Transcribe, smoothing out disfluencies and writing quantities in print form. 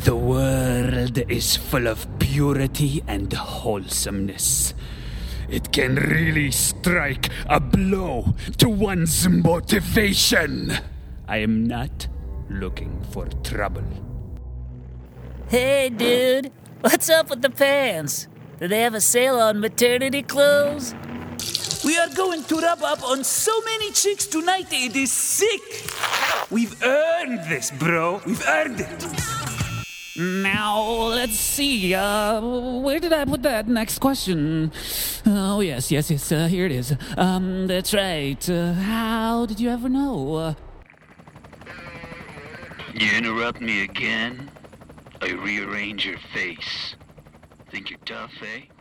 The world is full of purity and wholesomeness. It can really strike a blow to one's motivation. I am not looking for trouble. Hey, dude. What's up with the pants? Do they have a sale on maternity clothes? We are going to rub up on so many chicks tonight, it is sick. We've earned this, bro. We've earned it. Now, let's see. Where did I put that next question? Oh, yes. Here it is. That's right. How did you ever know? You interrupt me again, I rearrange your face. Think you're tough, eh?